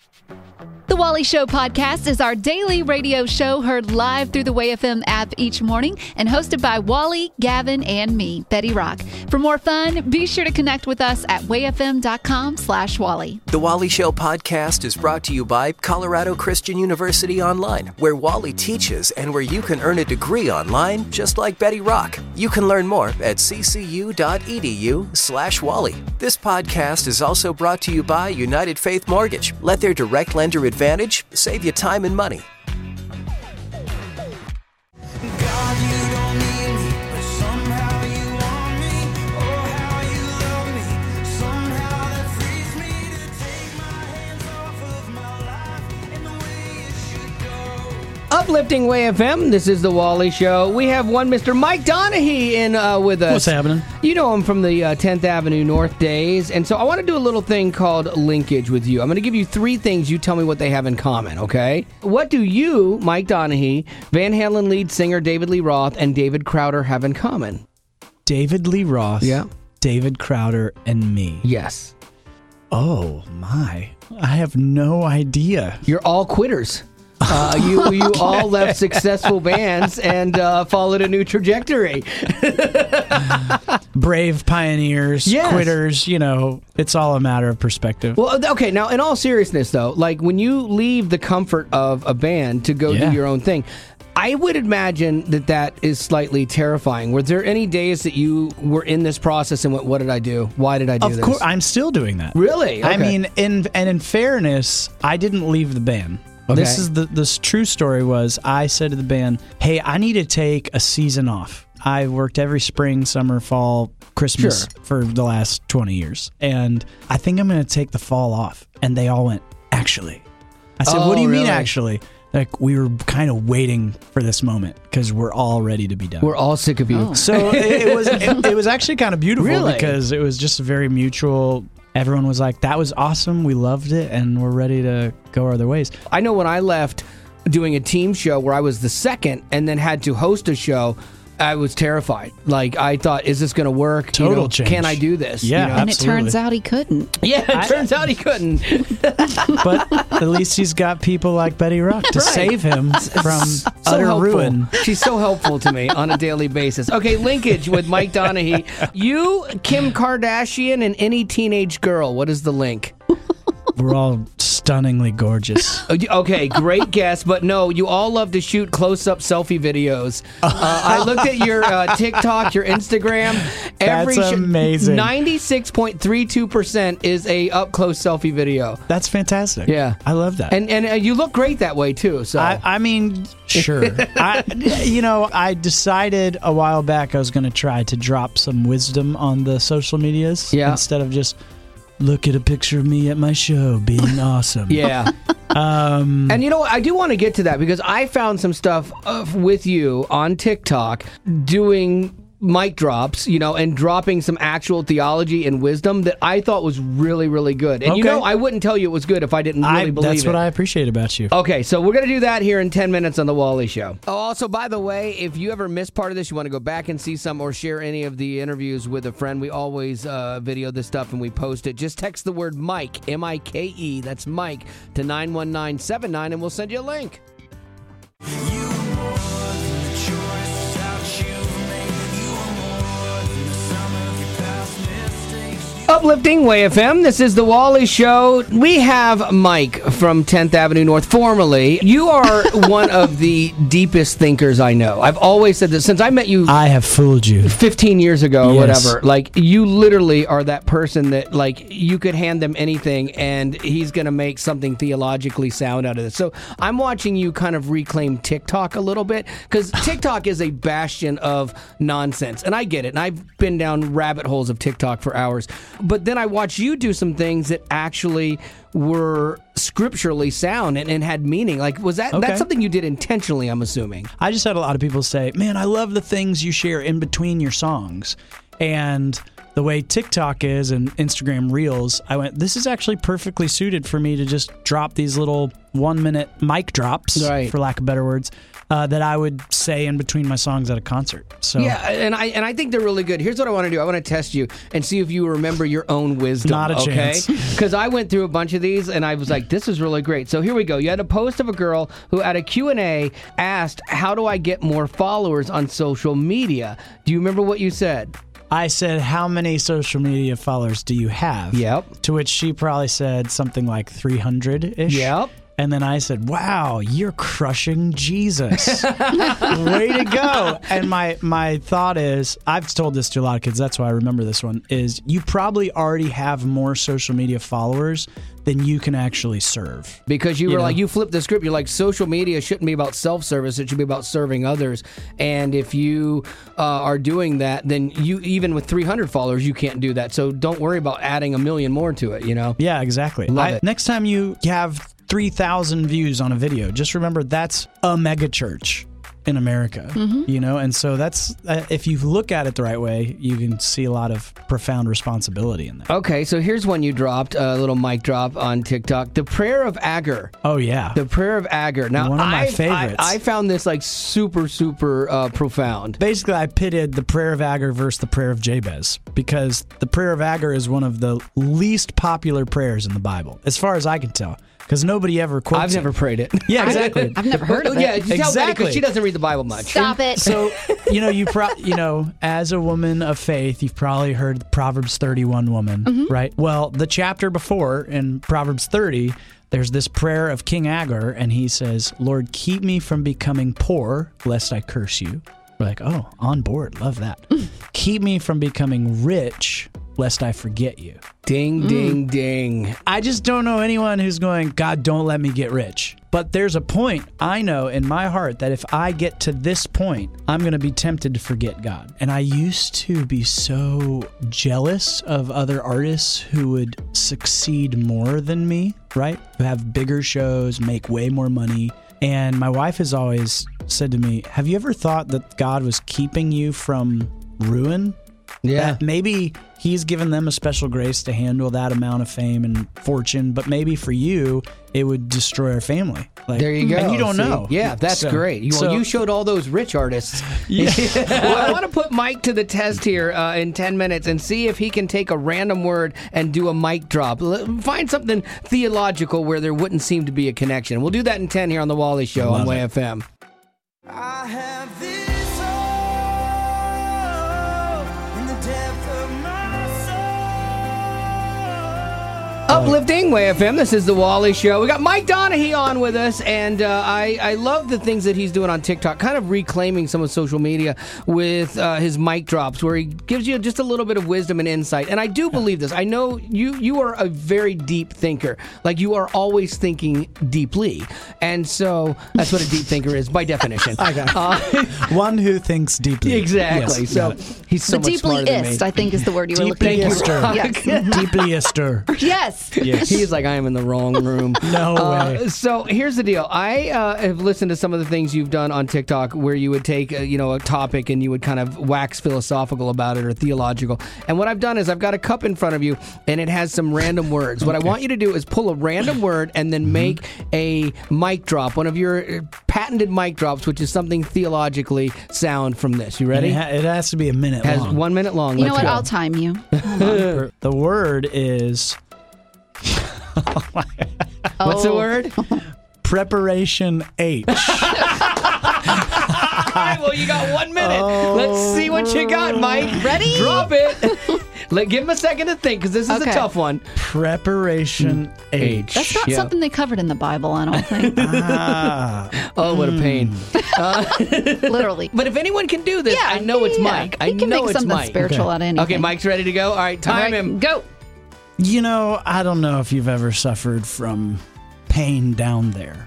The Wally Show podcast is our daily radio show heard live through the WayFM app each morning and hosted by Wally, Gavin, and me, Betty Rock. For more fun, be sure to connect with us at wayfm.com/Wally. The Wally Show podcast is brought to you by Colorado Christian University Online, where Wally teaches and where you can earn a degree online just like Betty Rock. You can learn more at ccu.edu/Wally. This podcast is also brought to you by United Faith Mortgage. Let their direct lender advantage save you time and money. Uplifting WayFM, this is the Wally Show. We have one Mr. Mike Donahue in with us. What's happening? You know him from the 10th Avenue North days, and so I want to do a little thing called linkage with you. I'm going to give you 3 things, you tell me what they have in common, okay? What do you, Mike Donahue, Van Halen lead singer David Lee Roth, and David Crowder have in common? David Lee Roth, Yeah. David Crowder, and me. Yes. Oh, my. I have no idea. You're all quitters. You all left successful bands and followed a new trajectory. Brave pioneers, Yes. quitters, it's all a matter of perspective. Well, okay, now in all seriousness though, like when you leave the comfort of a band to go do your own thing, I would imagine that is slightly terrifying. Were there any days that you were in this process and went, what did I do? Why did I do this? Of course, I'm still doing that. Really? Okay. I mean, in fairness, I didn't leave the band. Okay. This is the true story was I said to the band, hey, I need to take a season off. I worked every spring, summer, fall, Christmas for the last 20 years. And I think I'm going to take the fall off. And they all went, actually. I said, what do you mean actually? Like, we were kind of waiting for this moment because we're all ready to be done. We're all sick of you. Oh. So it was actually kind of beautiful Really? because it was just very mutual. Everyone was like, that was awesome. We loved it. And we're ready to go our other ways. I know when I left doing a team show where I was the second and then had to host a show, I was terrified. Like, I thought, is this going to work? Total change. Can I do this? Yeah, And absolutely. it turns out he couldn't. Yeah, it turns out he couldn't. But at least he's got people like Betty Rock to save him from utter helpful. ruin. She's so helpful to me on a daily basis. Okay, linkage with Mike Donahue. You, Kim Kardashian, and any teenage girl. What is the link? We're all stunningly gorgeous. Okay, great guess, but no, you all love to shoot close-up selfie videos. I looked at your TikTok, your Instagram. That's amazing. 96.32% is a up-close selfie video. That's fantastic. Yeah. I love that. And you look great that way, too. So I mean, sure. I decided a while back I was going to try to drop some wisdom on the social medias instead of just look at a picture of me at my show being awesome. Yeah. And you know what? I do want to get to that because I found some stuff with you on TikTok doing mic drops, and dropping some actual theology and wisdom that I thought was really, really good. And I wouldn't tell you it was good if I didn't really believe it. That's what I appreciate about you. Okay, so we're going to do that here in 10 minutes on The Wally Show. Oh, also, by the way, if you ever miss part of this, you want to go back and see some or share any of the interviews with a friend, we always video this stuff and we post it. Just text the word Mike, M-I-K-E, that's Mike, to 91979 and we'll send you a link. Uplifting WayFM. This is the Wally Show. We have Mike from 10th Avenue North, formerly. You are one of the deepest thinkers I know. I've always said this since I met you. I have fooled you. 15 years ago or Yes. whatever. Like, you literally are that person that, like, you could hand them anything and he's going to make something theologically sound out of this. So I'm watching you kind of reclaim TikTok a little bit because TikTok is a bastion of nonsense. And I get it. And I've been down rabbit holes of TikTok for hours. But then I watched you do some things that actually were scripturally sound and had meaning. Like, was that that's something you did intentionally, I'm assuming? I just had a lot of people say, man, I love the things you share in between your songs. And the way TikTok is and Instagram Reels, I went, this is actually perfectly suited for me to just drop these little 1-minute mic drops, for lack of better words, that I would say in between my songs at a concert. So yeah, and I think they're really good. Here's what I want to do. I want to test you and see if you remember your own wisdom. Not a chance. Because I went through a bunch of these and I was like, this is really great. So here we go. You had a post of a girl who at a Q&A asked, how do I get more followers on social media? Do you remember what you said? I said, how many social media followers do you have? Yep. To which she probably said something like 300-ish. Yep. And then I said, wow, you're crushing Jesus. Way to go. And my thought is, I've told this to a lot of kids, that's why I remember this one, is you probably already have more social media followers than you can actually serve. Because you were like, you flipped the script. You're like, social media shouldn't be about self-service. It should be about serving others. And if you are doing that, then you, even with 300 followers, you can't do that. So don't worry about adding 1 million more to it, you know? Yeah, exactly. Love it. Next time you have 3,000 views on a video, just remember that's a mega church in America, you know? And so that's, if you look at it the right way, you can see a lot of profound responsibility in that. Okay, so here's one you dropped, a little mic drop on TikTok. The Prayer of Agur. Oh, yeah. The Prayer of Agur. Now, one of my favorites. I found this like super profound. Basically, I pitted the Prayer of Agur versus the Prayer of Jabez, because the Prayer of Agur is one of the least popular prayers in the Bible, as far as I can tell. Because nobody ever quotes I've never prayed it. Yeah, exactly. I've never heard of it. Yeah, you tell Betty, Exactly. 'cause she doesn't read the Bible much. Stop it. So, as a woman of faith, you've probably heard the Proverbs 31 woman, right? Well, the chapter before in Proverbs 30, there's this prayer of King Agur, and he says, Lord, keep me from becoming poor, lest I curse you. We're like, oh, on board. Love that. Keep me from becoming rich, lest I forget you. Ding, ding, ding. I just don't know anyone who's going, God, don't let me get rich. But there's a point I know in my heart that if I get to this point, I'm going to be tempted to forget God. And I used to be so jealous of other artists who would succeed more than me, right? Who have bigger shows, make way more money. And my wife has always said to me, have you ever thought that God was keeping you from ruin? Yeah. That maybe he's given them a special grace to handle that amount of fame and fortune, but maybe for you, it would destroy our family. Like, There you go. And you don't See? know. Yeah, that's great. You showed all those rich artists. Yeah. Well, I want to put Mike to the test here in 10 minutes and see if he can take a random word and do a mic drop. Find something theological where there wouldn't seem to be a connection. We'll do that in 10 here on The Wally Show on Way FM. I have this hope in the depth of my soul. Uplifting Way FM. This is The Wally Show. We got Mike Donahue on with us, and I love the things that he's doing on TikTok, kind of reclaiming some of social media with his mic drops, where he gives you just a little bit of wisdom and insight. And I do believe this. I know you are a very deep thinker. Like, you are always thinking deeply. And so that's what a deep thinker is by definition. I got it. One who thinks deeply. Exactly. Yes, so got it. he's so The much smarter than me. deeply-ist, I think, is the word you were looking for. Deeply-ister. Yes. Deeply-ister. Yes. Yes. He's like, I am in the wrong room. No way. So here's the deal. I have listened to some of the things you've done on TikTok where you would take a topic and you would kind of wax philosophical about it or theological. And what I've done is I've got a cup in front of you and it has some random words. What I want you to do is pull a random word and then make a mic drop, one of your patented mic drops, which is something theologically sound from this. You ready? It has to be a minute Has long. 1 minute long. You know Let's what? go. I'll time you. The word is What's the word? Preparation H. All right, well, you got 1 minute. Let's see what you got, Mike. Ready? Drop it. Give him a second to think, because this is a Okay. tough one. Preparation H. That's not Yeah. something they covered in the Bible, I don't think. Oh, what a pain. Literally. But if anyone can do this, Yeah, I know it's yeah. Mike. I He can know make it's something Mike. spiritual out of anything. Okay, Mike's ready to go. All right, time All right, him. Go. You know, I don't know if you've ever suffered from pain down there.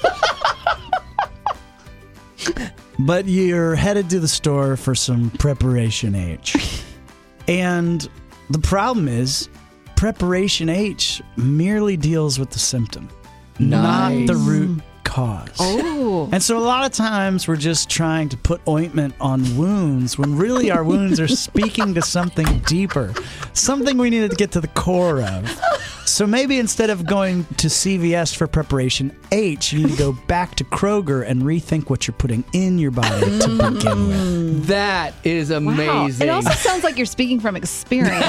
But you're headed to the store for some Preparation H. And the problem is, Preparation H merely deals with the symptom, not Nice. the root cause. Oh. And so a lot of times we're just trying to put ointment on wounds when really our wounds are speaking to something deeper, something we needed to get to the core of. So maybe instead of going to CVS for preparation H, you need to go back to Kroger and rethink what you're putting in your body to begin with. That is amazing. Wow. It also sounds like you're speaking from experience.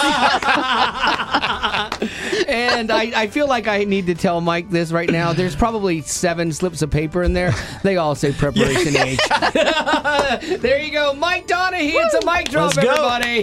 And I feel like I need to tell Mike this right now. There's probably 7 slips of paper in there. They all say preparation H. There you go. Mike Donahue. It's a mic drop, Let's go. everybody.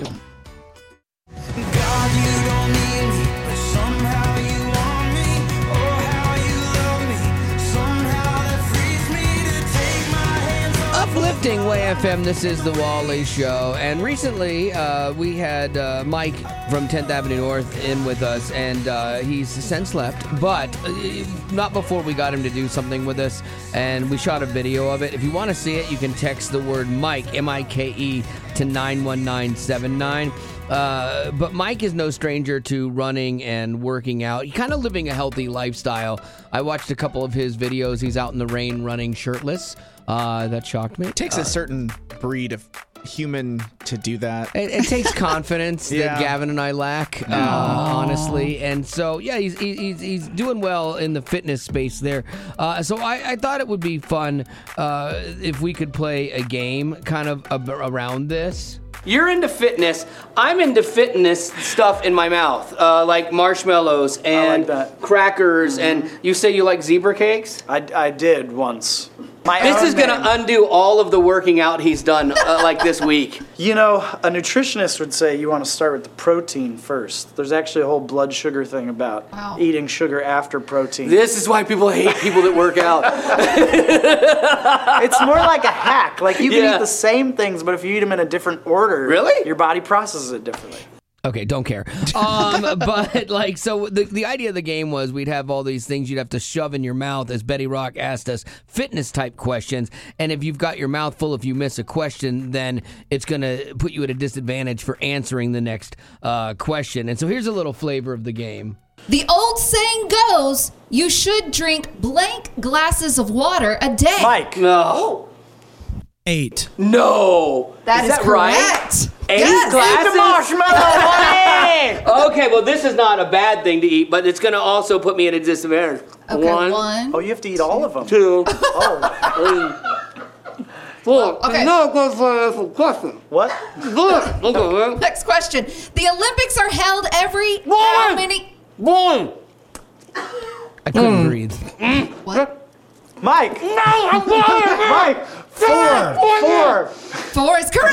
God, you don't need me, but somehow you want me. Oh, how you love me. Somehow that frees me to take my hands off. Uplifting Way FM, this is the Wally Show. And recently, we had Mike from 10th Avenue North in with us, and he's since left, but not before we got him to do something with us, and we shot a video of it. If you want to see it, you can text the word Mike, M-I-K-E, to 91979. But Mike is no stranger to running and working out. He's kind of living a healthy lifestyle. I watched a couple of his videos. He's out in the rain running shirtless. That shocked me. It takes a certain breed of human to do that. It takes confidence Yeah. that Gavin and I lack, honestly. And so, yeah, he's doing well in the fitness space there. So I thought it would be fun if we could play a game kind of around this. You're into fitness. I'm into fitness stuff in my mouth, like marshmallows and that. crackers. And you say you like zebra cakes? I did once. This is going to undo all of the working out he's done like this week. You know, a nutritionist would say you want to start with the protein first. There's actually a whole blood sugar thing about eating sugar after protein. This is why people hate people that work out. It's more like a hack. Like you can Yeah. eat the same things, but if you eat them in a different order, Really? your body processes it differently. Okay, don't care. But like, so the idea of the game was we'd have all these things you'd have to shove in your mouth, as Betty Rock asked us, fitness type questions. And if you've got your mouth full, if you miss a question, then it's going to put you at a disadvantage for answering the next question. And so here's a little flavor of the game. The old saying goes, you should drink blank glasses of water a day. Mike. No. 8. No. That is that right? correct. 8 Yes. glasses? marshmallow. Okay, well, this is not a bad thing to eat, but it's going to also put me at a disadvantage. Okay, one. Oh, you have to eat all of them. 2, Oh, 4. Okay. No, go for a question. what? Good. Okay, Next question. The Olympics are held every how many? Boom. I couldn't breathe. What? Mike. No, I'm going. Mike. 4. 4 is correct.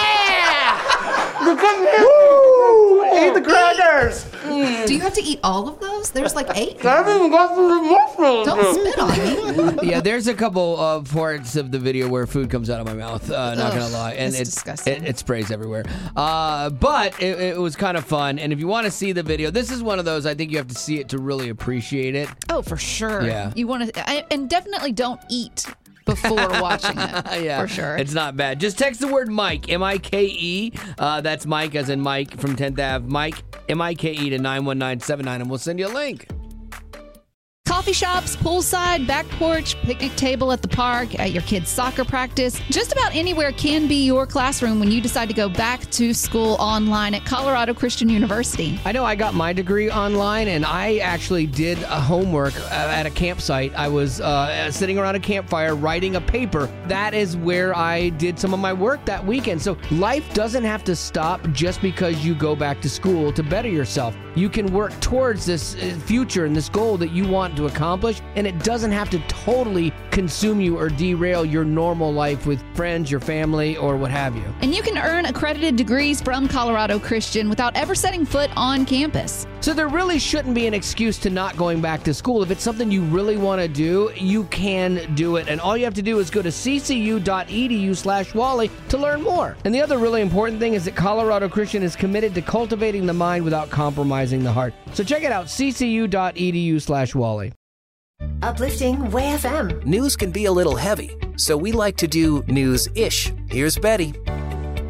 Woo! Eat the crackers. Do you have to eat all of those? There's like 8. I haven't even got through the mushrooms. Don't spit on me. Yeah, there's a couple of parts of the video where food comes out of my mouth. Not gonna lie, and that's it's disgusting. It sprays everywhere. But it was kind of fun. And if you want to see the video, this is one of those I think you have to see it to really appreciate it. Oh, for sure. Yeah. You want to, and definitely don't eat before watching it. Yeah, For sure. It's not bad. Just text the word Mike, M-I-K-E. That's Mike as in Mike from 10th Ave. Mike, M-I-K-E to 91979, and we'll send you a link. Coffee shops, poolside, back porch, picnic table at the park, at your kid's soccer practice. Just about anywhere can be your classroom when you decide to go back to school online at Colorado Christian University. I know I got my degree online, and I actually did a homework at a campsite. I was sitting around a campfire writing a paper. That is where I did some of my work that weekend. So life doesn't have to stop just because you go back to school to better yourself. You can work towards this future and this goal that you want to accomplish, and it doesn't have to totally consume you or derail your normal life with friends, your family, or what have you. And you can earn accredited degrees from Colorado Christian without ever setting foot on campus. So there really shouldn't be an excuse to not going back to school. If it's something you really want to do, you can do it. And all you have to do is go to ccu.edu/Wally to learn more. And the other really important thing is that Colorado Christian is committed to cultivating the mind without compromising the heart. So check it out, ccu.edu/Wally. Uplifting Way FM. News can be a little heavy, so we like to do news-ish. Here's Betty.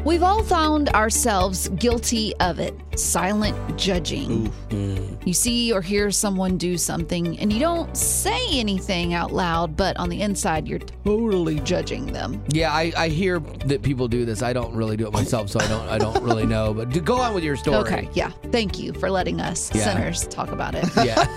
We've all found ourselves guilty of it. Silent judging. You see or hear someone do something and you don't say anything out loud, but on the inside you're totally judging them. Yeah, I hear that people do this. I don't really do it myself, so I don't really know. But go on with your story. Okay, yeah. Thank you for letting us sinners talk about it. Yeah.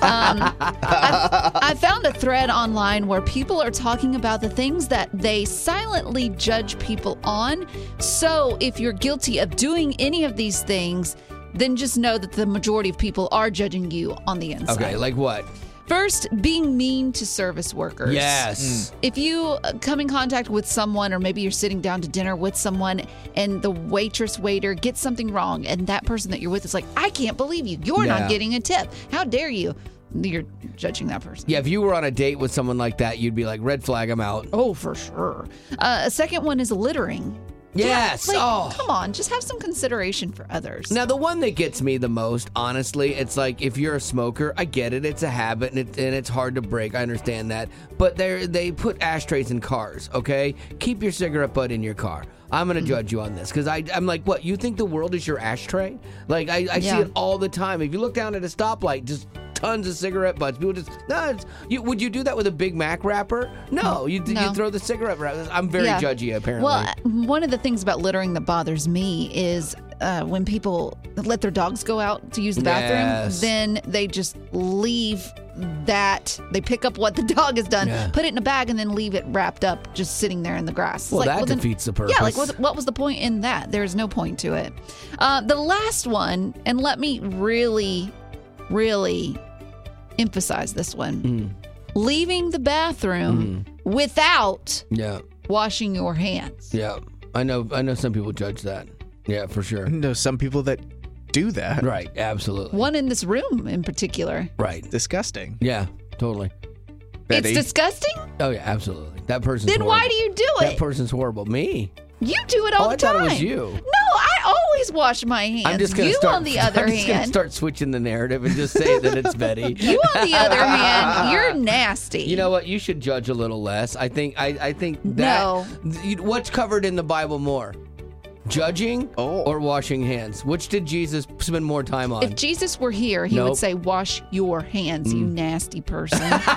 I found a thread online where people are talking about the things that they silently judge people on. So if you're guilty of doing any of these things, then just know that the majority of people are judging you on the inside. Okay, like what? First, being mean to service workers. Yes. If you come in contact with someone, or maybe you're sitting down to dinner with someone and the waiter gets something wrong, and that person that you're with is like, I can't believe you. You're not getting a tip. How dare you? You're judging that person. Yeah, if you were on a date with someone like that, you'd be like, red flag, I'm out. Oh, for sure. A second one is littering. Yes. Come on, just have some consideration for others. Now, the one that gets me the most, honestly, it's like if you're a smoker, I get it. It's a habit, and it's hard to break. I understand that. But they put ashtrays in cars, okay? Keep your cigarette butt in your car. I'm going to judge you on this because I'm like, what? You think the world is your ashtray? Like, I see it all the time. If you look down at a stoplight, just tons of cigarette butts. People just, would you do that with a Big Mac wrapper? No, you throw the cigarette wrapper. I'm very judgy, apparently. Well, one of the things about littering that bothers me is when people let their dogs go out to use the bathroom, then they just leave that. They pick up what the dog has done, put it in a bag, and then leave it wrapped up just sitting there in the grass. Well, that defeats the purpose. Yeah, like what was the point in that? There's no point to it. The last one, and let me really, really emphasize this one. Leaving the bathroom without washing your hands. Yeah, I know some people judge that. Yeah, for sure. I know some people that do that. Right, absolutely. One in this room in particular. Right. Disgusting. Yeah, totally. Betty. It's disgusting? Oh, yeah, absolutely. That person's Then horrible. why do you do it? That person's horrible. Me? You do it all the time. I thought it was you. No, I always wash my hands. I'm just gonna on the other I'm just gonna hand, start switching the narrative and just say that it's Betty. You on the other hand, you're nasty. You know what? You should judge a little less. I think that. No. What's covered in the Bible more? Judging or washing hands? Which did Jesus spend more time on? If Jesus were here, he would say, wash your hands, you nasty person.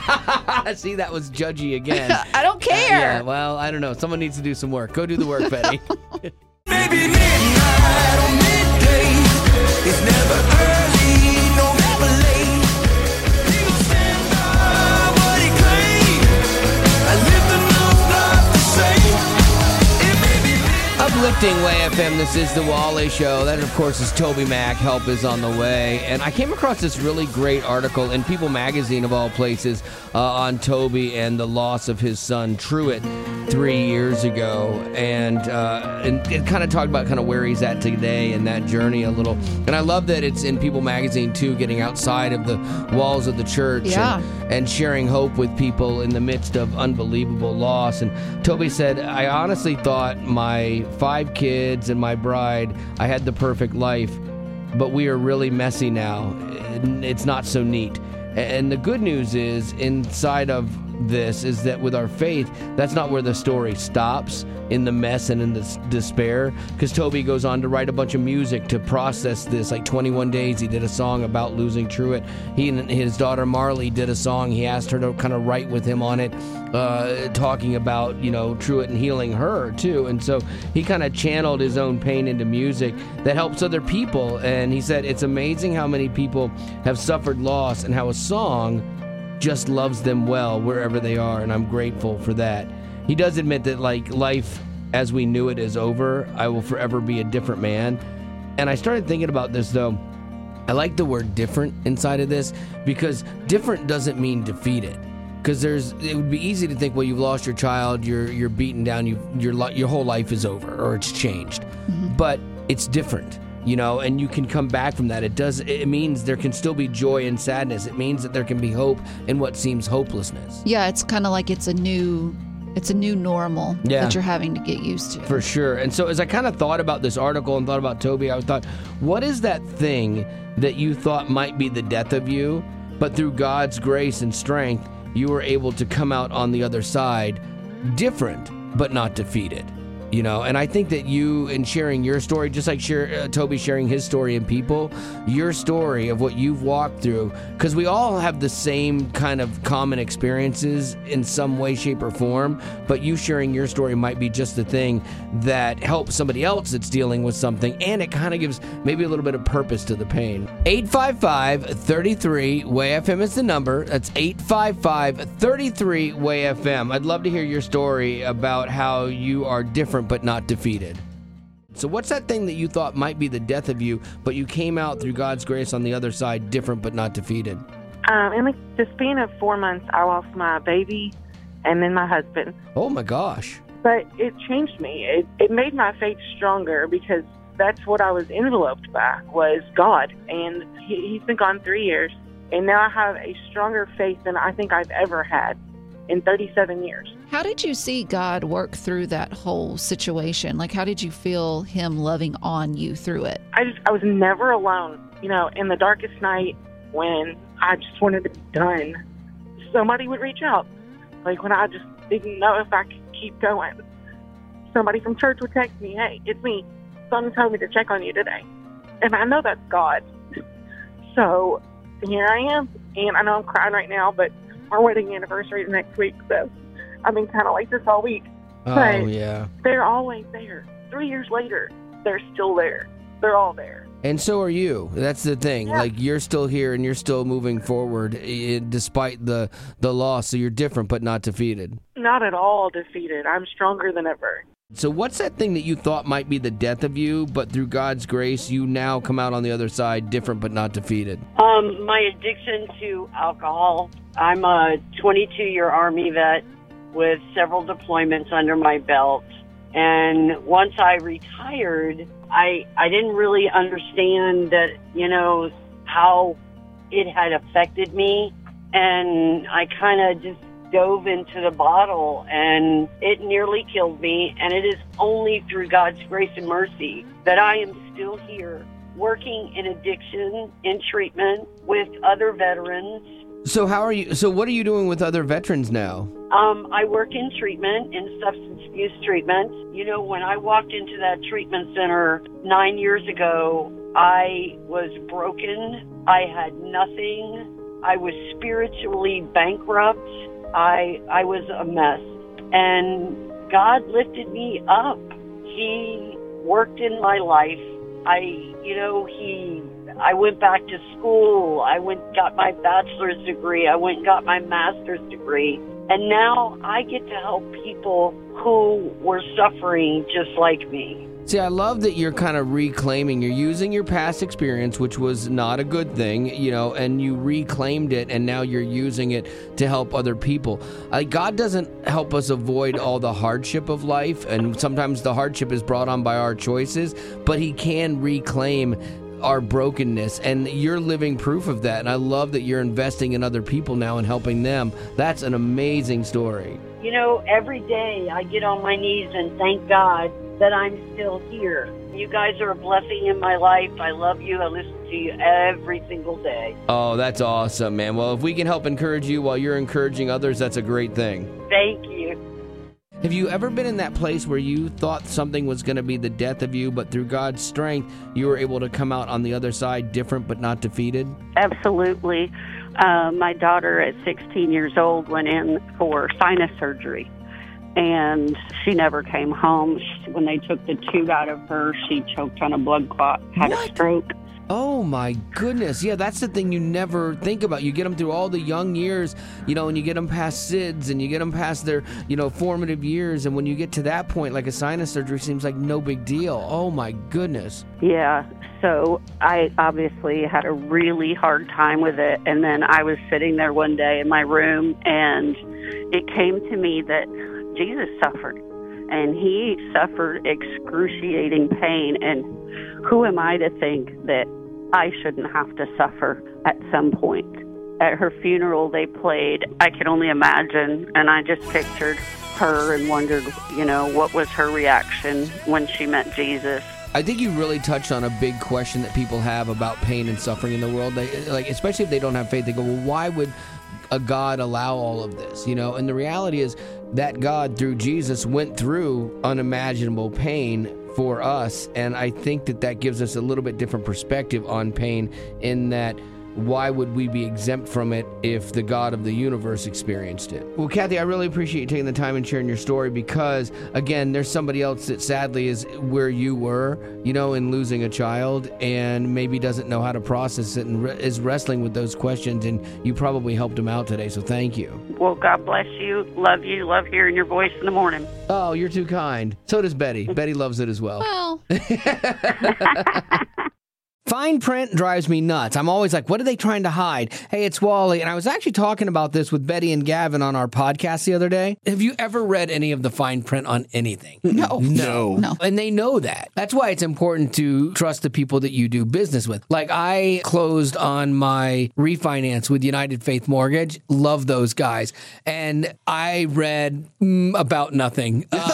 See, that was judgy again. I don't care. Yeah, well, I don't know. Someone needs to do some work. Go do the work, Betty. Maybe midnight or midday. It's never early, no never late. He will stand by what he claimed. I live the new life the same. It may be Uplifting Way FM, this is The Wally Show. That, of course, is Toby Mac. Help is on the way. And I came across this really great article in People Magazine, of all places, on Toby and the loss of his son, Truett, 3 years ago. And it kind of talked about kind of where he's at today and that journey a little. And I love that it's in People Magazine, too, getting outside of the walls of the church and sharing hope with people in the midst of unbelievable loss. And Toby said, I honestly thought my 5 kids and my bride, I had the perfect life, but we are really messy now. It's not so neat. And the good news is, inside of this, is that with our faith, that's not where the story stops, in the mess and in the despair, because Toby goes on to write a bunch of music to process this. Like 21 Days, he did a song about losing Truett. He and his daughter Marley did a song. He asked her to kind of write with him on it, talking about, Truett and healing her too. And so he kind of channeled his own pain into music that helps other people. And he said, it's amazing how many people have suffered loss and how a song just loves them well wherever they are, and I'm grateful for that. He does admit that, like, life as we knew it is over. I will forever be a different man. And I started thinking about this, though. I like the word different inside of this, because different doesn't mean defeated. Because it would be easy to think, well, you've lost your child, you're beaten down, your whole life is over, or it's changed. Mm-hmm. But it's different. And you can come back from that. It means there can still be joy and sadness. It means that there can be hope in what seems hopelessness. Yeah, it's kind of like it's a new normal that you're having to get used to. For sure. And so as I kind of thought about this article and thought about Toby, I thought, what is that thing that you thought might be the death of you, but through God's grace and strength, you were able to come out on the other side different, but not defeated? And I think that you, in sharing your story, just like Toby sharing his story in People, your story of what you've walked through, because we all have the same kind of common experiences in some way, shape, or form, but you sharing your story might be just the thing that helps somebody else that's dealing with something, and it kind of gives maybe a little bit of purpose to the pain. 855-33-WAY-FM is the number. That's 855-33-WAY-FM. I'd love to hear your story about how you are different but not defeated. So what's that thing that you thought might be the death of you, but you came out through God's grace on the other side, different but not defeated? In the span of 4 months, I lost my baby and then my husband. Oh, my gosh. But it changed me. It made my faith stronger because that's what I was enveloped by, was God. And he's been gone 3 years. And now I have a stronger faith than I think I've ever had in 37 years. How did you see God work through that whole situation? Like, how did you feel him loving on you through it? I was never alone. In the darkest night when I just wanted to be done, somebody would reach out. Like when I just didn't know if I could keep going. Somebody from church would text me, "Hey, it's me. Someone told me to check on you today." And I know that's God. So here I am. And I know I'm crying right now, but our wedding anniversary is next week, so I've been kind of like this all week. Oh, but yeah. They're always there. 3 years later, they're still there. They're all there. And so are you. That's the thing. Yeah. Like, you're still here and you're still moving forward despite the loss. So you're different but not defeated. Not at all defeated. I'm stronger than ever. So what's that thing that you thought might be the death of you, but through God's grace, you now come out on the other side, different but not defeated? My addiction to alcohol. I'm a 22-year Army vet with several deployments under my belt. And once I retired, I didn't really understand that, how it had affected me. And I kind of just dove into the bottle, and it nearly killed me. And it is only through God's grace and mercy that I am still here working in addiction, in treatment with other veterans. So what are you doing with other veterans now? I work in treatment, in substance abuse treatment. When I walked into that treatment center 9 years ago, I was broken. I had nothing. I was spiritually bankrupt. I was a mess. And God lifted me up. He worked in my life. I went back to school. I got my bachelor's degree. I went and got my master's degree. And now I get to help people who were suffering just like me. See, I love that you're kind of you're using your past experience, which was not a good thing, and you reclaimed it, and now you're using it to help other people. God doesn't help us avoid all the hardship of life, and sometimes the hardship is brought on by our choices, but he can reclaim our brokenness, and you're living proof of that. And I love that you're investing in other people now and helping them. That's an amazing story. Every day I get on my knees and thank God that I'm still here. You guys are a blessing in my life. I love you. I listen to you every single day. Oh, that's awesome, man. Well, if we can help encourage you while you're encouraging others, that's a great thing. Thank you. Have you ever been in that place where you thought something was going to be the death of you, but through God's strength, you were able to come out on the other side different but not defeated? Absolutely. My daughter at 16 years old went in for sinus surgery, and she never came home. When they took the tube out of her, she choked on a blood clot, had a stroke. Oh, my goodness. Yeah, that's the thing you never think about. You get them through all the young years, and you get them past SIDS, and you get them past their, formative years. And when you get to that point, like a sinus surgery seems like no big deal. Oh, my goodness. Yeah. So I obviously had a really hard time with it. And then I was sitting there one day in my room, and it came to me that Jesus suffered. And he suffered excruciating pain. And who am I to think that I shouldn't have to suffer at some point? At her funeral, they played I Can Only Imagine, and I just pictured her and wondered, what was her reaction when she met Jesus. I think you really touched on a big question that people have about pain and suffering in the world. They, especially if they don't have faith, they go, well, why would a God allow all of this? And the reality is, that God, through Jesus, went through unimaginable pain for us. And I think that gives us a little bit different perspective on pain, in that why would we be exempt from it if the God of the universe experienced it? Well, Kathy, I really appreciate you taking the time and sharing your story, because, again, there's somebody else that sadly is where you were, in losing a child, and maybe doesn't know how to process it and is wrestling with those questions, and you probably helped him out today, so thank you. Well, God bless you. Love hearing your voice in the morning. Oh, you're too kind. So does Betty. Betty loves it as well. Well. Fine print drives me nuts. I'm always like, what are they trying to hide? Hey, it's Wally. And I was actually talking about this with Betty and Gavin on our podcast the other day. Have you ever read any of the fine print on anything? No. And they know that. That's why it's important to trust the people that you do business with. Like, I closed on my refinance with United Faith Mortgage. Love those guys. And I read about nothing, but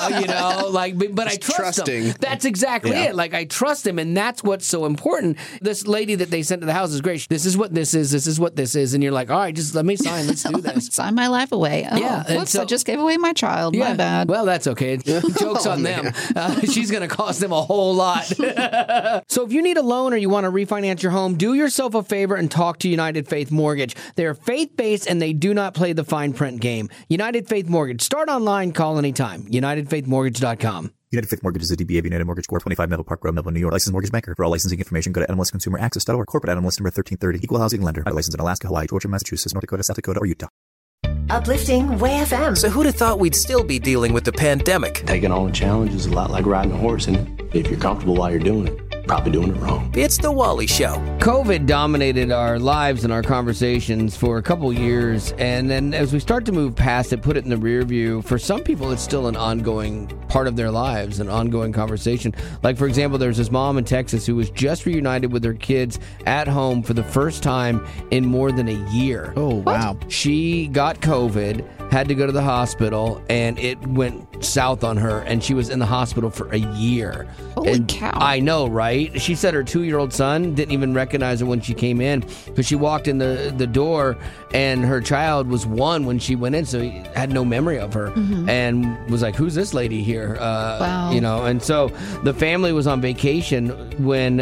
I trust them. That's exactly it. Like, I trust them. And that's what's so important. This lady that they sent to the house is great. This is what this is. This is what this is. And you're like, all right, just let me sign. Let's do this. Sign my life away. Oh, yeah. Whoops, I just gave away my child. My bad. Well, that's okay. Joke's on them. She's going to cost them a whole lot. So if you need a loan or you want to refinance your home, do yourself a favor and talk to United Faith Mortgage. They're faith-based and they do not play the fine print game. United Faith Mortgage. Start online. Call anytime. UnitedFaithMortgage.com. United Faith Mortgage is a DBA of United Mortgage Corp. 25 Melville Park Road, Melville, New York. Licensed mortgage banker. For all licensing information, go to NMLSConsumerAccess.org. Corporate NMLS number 1330. Equal housing lender. Licensed in Alaska, Hawaii, Georgia, Massachusetts, North Dakota, South Dakota, or Utah. Uplifting Way FM. So who'd have thought we'd still be dealing with the pandemic? Taking on a challenge is a lot like riding a horse, and if you're comfortable while you're doing it, probably doing it wrong. It's The Wally Show. COVID dominated our lives and our conversations for a couple years, and then as we start to move past it, put it in the rear view, for some people it's still an ongoing part of their lives, an ongoing conversation. Like, for example, there's this mom in Texas who was just reunited with her kids at home for the first time in more than a year. Oh, wow. She got COVID, had to go to the hospital, and it went south on her, and she was in the hospital for a year. Holy cow. I know, right? She said her 2-year-old son didn't even recognize her when she came in, because she walked in the door, and her child was 1 when she went in, so he had no memory of her, and was like, who's this lady here? Wow. And so the family was on vacation when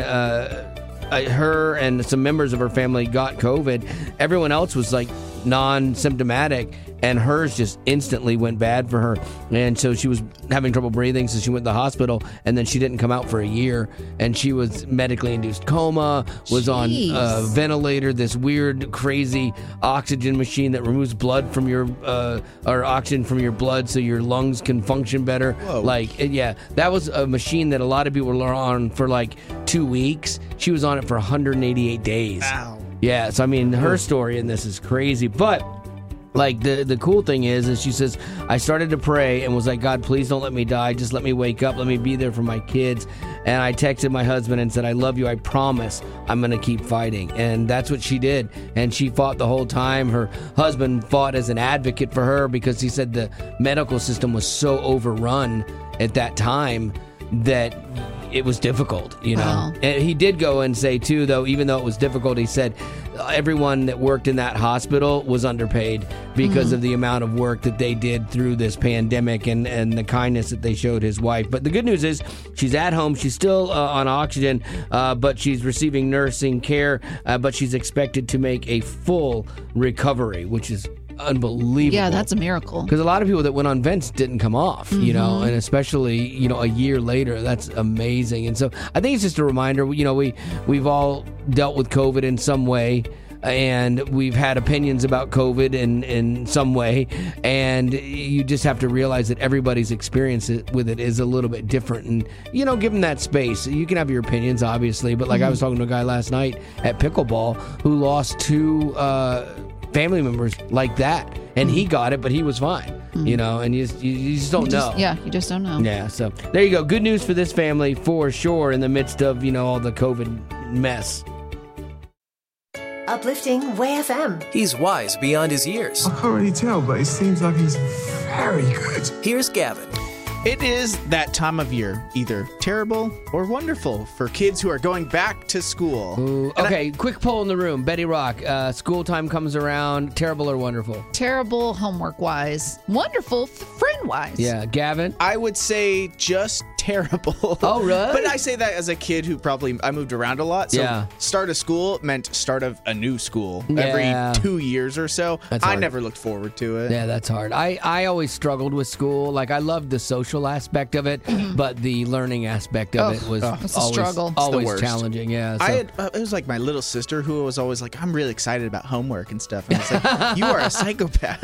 her and some members of her family got COVID. Everyone else was like non-symptomatic, and hers just instantly went bad for her, and so she was having trouble breathing, so she went to the hospital, and then she didn't come out for a year, and she was medically induced coma, was on a ventilator, this weird crazy oxygen machine that removes blood from your or oxygen from your blood so your lungs can function better. Whoa. That was a machine that a lot of people were on for like 2 weeks. She was on it for 188 days. Wow. Yeah, so I mean, her story in this is crazy, but like the cool thing is she says, I started to pray and was like, God, please don't let me die. Just let me wake up. Let me be there for my kids. And I texted my husband and said, I love you. I promise I'm going to keep fighting. And that's what she did. And she fought the whole time. Her husband fought as an advocate for her because he said the medical system was so overrun at that time that it was difficult, Wow. And he did go and say, too, though, even though it was difficult, he said everyone that worked in that hospital was underpaid because of the amount of work that they did through this pandemic and the kindness that they showed his wife. But the good news is she's at home. She's still on oxygen, but she's receiving nursing care, but she's expected to make a full recovery, which is unbelievable. Yeah, that's a miracle. Because a lot of people that went on vents didn't come off, and especially, a year later, that's amazing. And so I think it's just a reminder, we've all dealt with COVID in some way, and we've had opinions about COVID in some way, and you just have to realize that everybody's experience with it is a little bit different, and, give them that space. You can have your opinions, obviously, but like I was talking to a guy last night at pickleball who lost 2 family members like that, and he got it, but he was fine, and you just don't know. You just don't know. Yeah, so there you go. Good news for this family for sure in the midst of, all the COVID mess. Uplifting Way FM. He's wise beyond his years. I can't really tell, but it seems like he's very good. Here's Gavin. It is that time of year, either terrible or wonderful for kids who are going back to school. Ooh, okay, quick poll in the room. Betty Rock, school time comes around, terrible or wonderful? Terrible homework-wise. Wonderful friend-wise. Yeah, Gavin? I would say just terrible. Oh, really? But I say that as a kid who I moved around a lot. So Yeah. start of school meant start of a new school Yeah. every 2 years or so. That's I hard. never looked forward to it. Yeah, that's hard. I always struggled with school. Like, I loved the social aspect of it, but the learning aspect of it was it's a always, struggle. It's the always worst. challenging. Yeah, so. It was like my little sister who was always like, I'm really excited about homework and stuff. And I was like, you are a psychopath.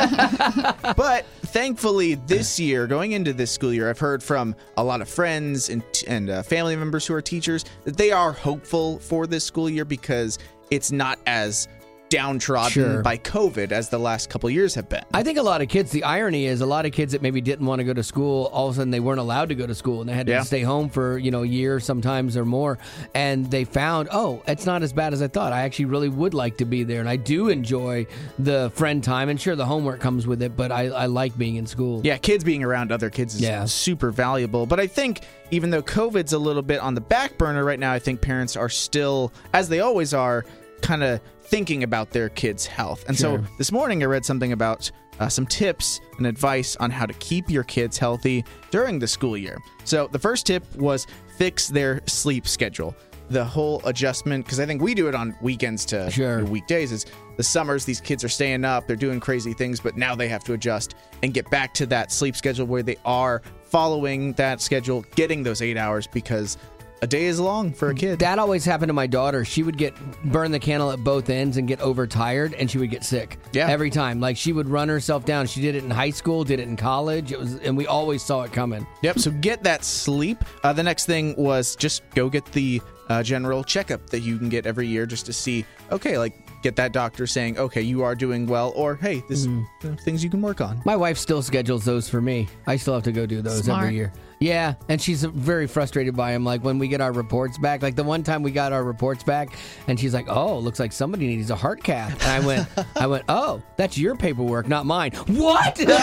But thankfully, this year, going into this school year, I've heard from a lot of friends and family members who are teachers that they are hopeful for this school year because it's not as downtrodden Sure. by COVID as the last couple years have been. I think a lot of kids, the irony is a lot of kids that maybe didn't want to go to school, all of a sudden they weren't allowed to go to school and they had to Yeah. stay home for, a year sometimes or more. And they found, it's not as bad as I thought. I actually really would like to be there. And I do enjoy the friend time. And sure, the homework comes with it, but I like being in school. Yeah, kids being around other kids is super valuable. But I think even though COVID's a little bit on the back burner right now, I think parents are still, as they always are, kind of thinking about their kids' health. And so this morning I read something about some tips and advice on how to keep your kids healthy during the school year. So the first tip was fix their sleep schedule. The whole adjustment, because I think we do it on weekends to weekdays, is the summers, these kids are staying up, they're doing crazy things, but now they have to adjust and get back to that sleep schedule where they are following that schedule, getting those 8 hours, because a day is long for a kid. That always happened to my daughter. She would burn the candle at both ends and get overtired, and she would get sick. Yeah. Every time. Like, she would run herself down. She did it in high school, did it in college, and we always saw it coming. Yep, so get that sleep. The next thing was just go get the general checkup that you can get every year just to see, get that doctor saying, okay, you are doing well, or hey, this things you can work on. My wife still schedules those for me. I still have to go do those Smart. every year. Yeah, and she's very frustrated by them. Like, when we get our reports back, like the one time we got our reports back, and she's like, "Oh, looks like somebody needs a heart cath." And I went, "Oh, that's your paperwork, not mine." What? She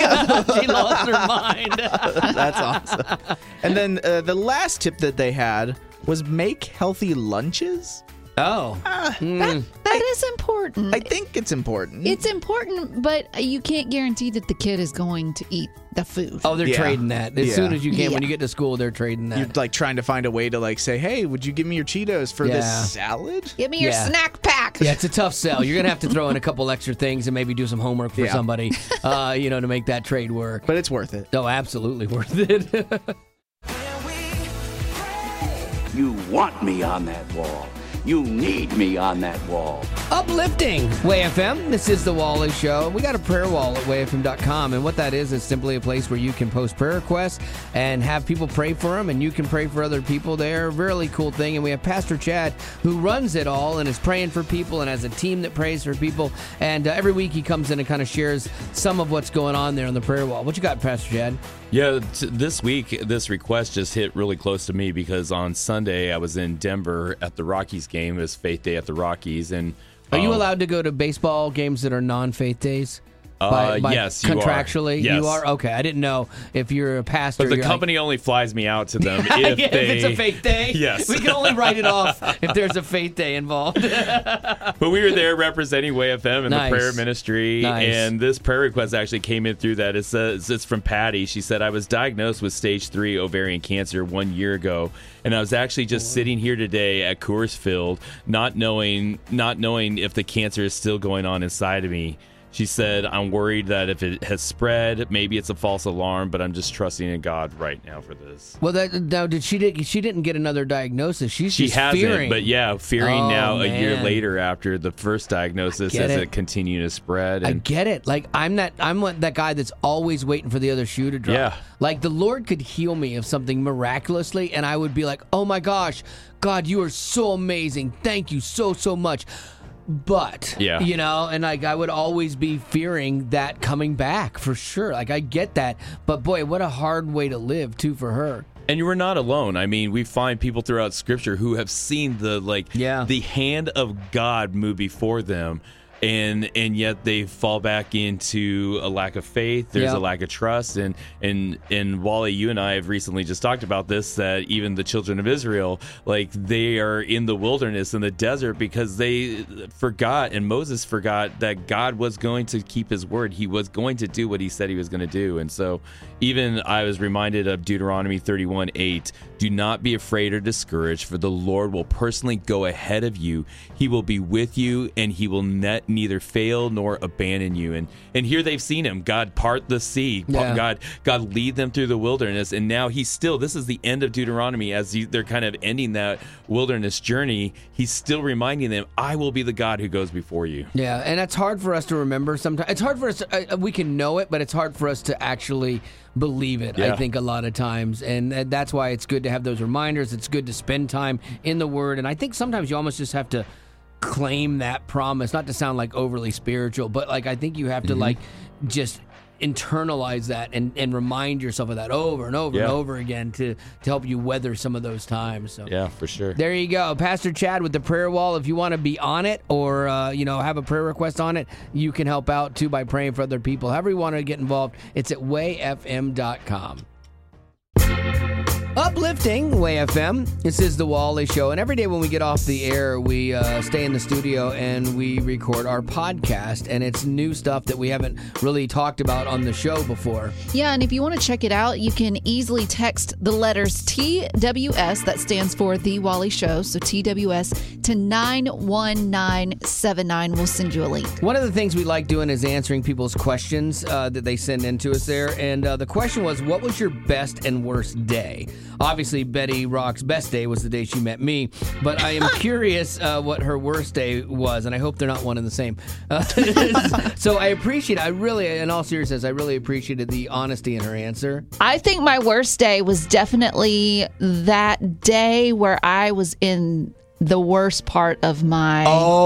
lost her mind. That's awesome. And then the last tip that they had was make healthy lunches. Oh, That is important. I think it's important. It's important, but you can't guarantee that the kid is going to eat the food. Oh, they're trading that. As soon as you can, when Yeah. you get to school, they're trading that. You're like trying to find a way to say, hey, would you give me your Cheetos for this salad? Give me your snack pack. Yeah, it's a tough sell. You're going to have to throw in a couple extra things and maybe do some homework for somebody, to make that trade work. But it's worth it. Oh, absolutely worth it. You want me on that wall. You need me on that wall. Uplifting Way FM. This is the Wally Show. We got a prayer wall at wayfm.com, and what that is simply a place where you can post prayer requests and have people pray for them, and you can pray for other people there. Really cool thing. And we have Pastor Chad who runs it all and is praying for people and has a team that prays for people. And every week he comes in and kind of shares some of what's going on there on the prayer wall. What you got, Pastor Chad? Yeah, this week, this request just hit really close to me because on Sunday I was in Denver at the Rockies game. It was Faith Day at the Rockies. And Are you allowed to go to baseball games that are non-faith days? Yes, you are. Contractually, Yes. you are? Okay, I didn't know if you're a pastor. But the you're company only flies me out to them if it's a faith day. Yes. We can only write it off if there's a faith day involved. But we were there representing Way FM and Nice. the prayer ministry. Nice. And this prayer request actually came in through that. It's from Patty. She said, I was diagnosed with stage 3 ovarian cancer 1 year ago. And I was actually just sitting here today at Coors Field, not knowing if the cancer is still going on inside of me. She said, I'm worried that if it has spread, maybe it's a false alarm, but I'm just trusting in God right now for this. Well, she didn't get another diagnosis. She hasn't, fearing. but fearing Oh, now a year man. later after the first diagnosis as it continued to spread. I And get it. Like, I'm that guy that's always waiting for the other shoe to drop. Yeah. Like, the Lord could heal me of something miraculously, and I would be like, oh my gosh, God, you are so amazing. Thank you so, so much. But, and like, I would always be fearing that coming back for sure. Like, I get that. But boy, what a hard way to live, too, for her. And you were not alone. I mean, we find people throughout Scripture who have seen the hand of God move before them. and yet they fall back into a lack of faith. There's a lack of trust, and Wally, you and I have recently just talked about this, that even the children of Israel, like, they are in the wilderness, in the desert, because they forgot, and Moses forgot, that God was going to keep his word. He was going to do what he said he was going to do. And so even I was reminded of Deuteronomy 31:8. Do not be afraid or discouraged, for the Lord will personally go ahead of you. He will be with you, and he will neither fail nor abandon you. And here they've seen him. God part the sea. God lead them through the wilderness. And now this is the end of Deuteronomy, as they're kind of ending that wilderness journey. He's still reminding them, I will be the God who goes before you. Yeah, and that's hard for us to remember sometimes. It's hard for us we can know it, but it's hard for us to actually believe it, I think, a lot of times. And that's why it's good to have those reminders. It's good to spend time in the Word. And I think sometimes you almost just have to claim that promise, not to sound like overly spiritual, but like I think you have to like just internalize that and remind yourself of that over and over and over again to help you weather some of those times. So yeah, for sure. There you go. Pastor Chad with the prayer wall. If you want to be on it or have a prayer request on it, you can help out too by praying for other people. However you want to get involved, it's at wayfm.com. Uplifting Way FM. This is the Wally Show, and every day when we get off the air, we stay in the studio and we record our podcast, and it's new stuff that we haven't really talked about on the show before. Yeah, and if you want to check it out, you can easily text the letters TWS, that stands for The Wally Show, so TWS, to 91979. We'll send you a link. One of the things we like doing is answering people's questions that they send in to us there, and the question was, what was your best and worst day? Obviously, Betty Rock's best day was the day she met me, but I am curious what her worst day was, and I hope they're not one and the same. So I appreciate it. In all seriousness, I really appreciated the honesty in her answer. I think my worst day was definitely that day where I was in the worst part of my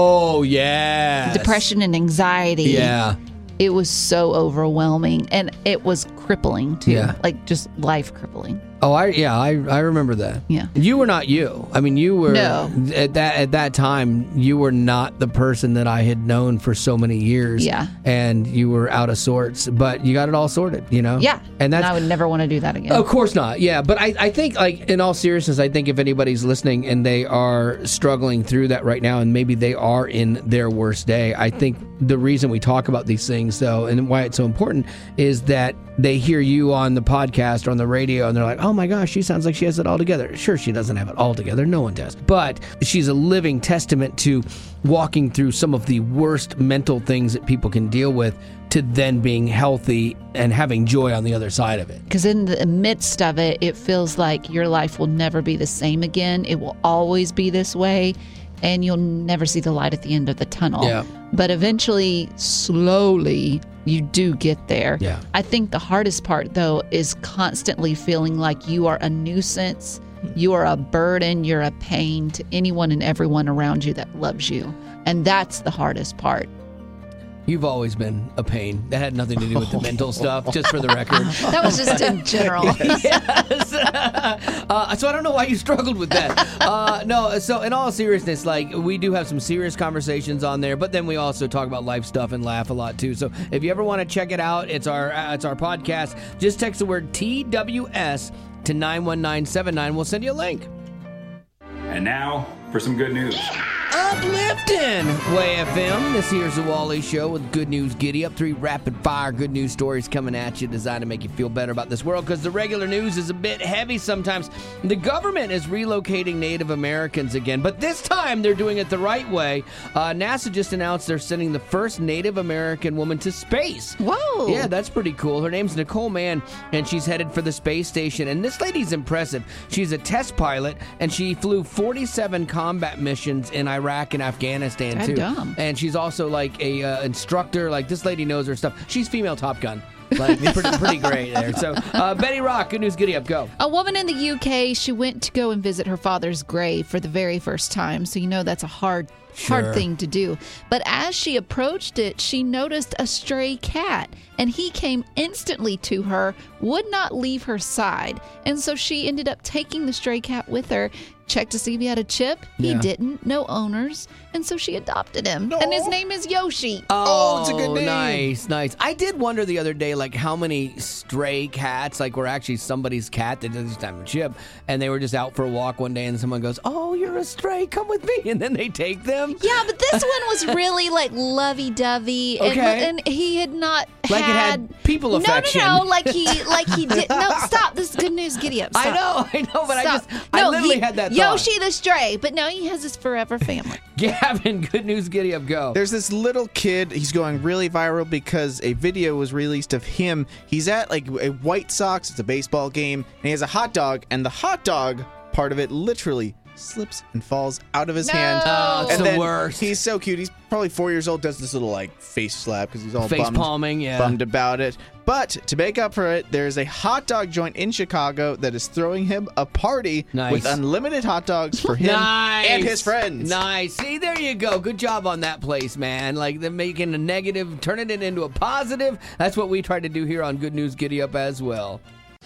depression and anxiety. Yeah. It was so overwhelming, and it was crippling too, like just life crippling. Oh, I remember that. Yeah. You were not you. I mean, you were at that time. You were not the person that I had known for so many years. Yeah. And you were out of sorts, but you got it all sorted. Yeah. And I would never want to do that again. Of course not. Yeah. But I think, like, in all seriousness, I think if anybody's listening and they are struggling through that right now, and maybe they are in their worst day, I think the reason we talk about these things, though, and why it's so important, is that they hear you on the podcast or on the radio, and they're like, oh my gosh, she sounds like she has it all together. Sure, she doesn't have it all together. No one does. But she's a living testament to walking through some of the worst mental things that people can deal with, to then being healthy and having joy on the other side of it. Because in the midst of it, it feels like your life will never be the same again. It will always be this way, and you'll never see the light at the end of the tunnel. Yeah. But eventually, slowly, you do get there. Yeah. I think the hardest part, though, is constantly feeling like you are a nuisance, you are a burden, you're a pain to anyone and everyone around you that loves you. And that's the hardest part. You've always been a pain. That had nothing to do with the mental stuff, just for the record. That was just in general. Yes. So I don't know why you struggled with that. No, so in all seriousness, like, we do have some serious conversations on there, but then we also talk about life stuff and laugh a lot too. So if you ever want to check it out, it's our podcast. Just text the word TWS to 91979. We'll send you a link. And now for some good news. Uplifting Way FM. This here's the Wally Show with Good News Giddy Up. 3 rapid-fire good news stories coming at you, designed to make you feel better about this world, because the regular news is a bit heavy sometimes. The government is relocating Native Americans again, but this time they're doing it the right way. NASA just announced they're sending the first Native American woman to space. Whoa. Yeah, that's pretty cool. Her name's Nicole Mann, and she's headed for the space station. And this lady's impressive. She's a test pilot, and she flew 47 combat missions in Iraq and Afghanistan too. And she's also like a instructor. Like, this lady knows her stuff. She's female Top Gun. Like, pretty great there. So, Betty Rock, Good News Giddy Up, go. A woman in the UK, she went to go and visit her father's grave for the very first time. So, that's a hard thing to do. But as she approached it, she noticed a stray cat, and he came instantly to her, would not leave her side. And so she ended up taking the stray cat with her, checked to see if he had a chip. He Yeah. didn't. No owners. And so she adopted him. And his name is Yoshi. Oh, it's a good name. Nice. I did wonder the other day, like, how many stray cats, like, were actually somebody's cat that doesn't just have a chip, and they were just out for a walk one day, and someone goes, "Oh, you're a stray, come with me," and then they take them. Yeah, but this one was really, like, lovey-dovey. Okay. And he had not Like it had people affection. No, like he did. No, stop. This is Good News Giddy Up. Stop. I know, but Stop. I literally had that thought. Yoshi the stray, but no, he has his forever family. Gavin, Good News Giddy Up, go. There's this little kid. He's going really viral because a video was released of him. He's at like a White Sox. It's a baseball game, and he has a hot dog, and the hot dog part of it literally slips and falls out of his hand. Oh, it's and the then worst. He's so cute. He's probably 4 years old. Does this little like face slap because he's all Face palming, yeah. bummed about it. But to make up for it, there's a hot dog joint in Chicago that is throwing him a party with unlimited hot dogs for him and his friends. Nice. See, there you go. Good job on that place, man. Like, they're making a negative, turning it into a positive. That's what we tried to do here on Good News Giddy Up as well.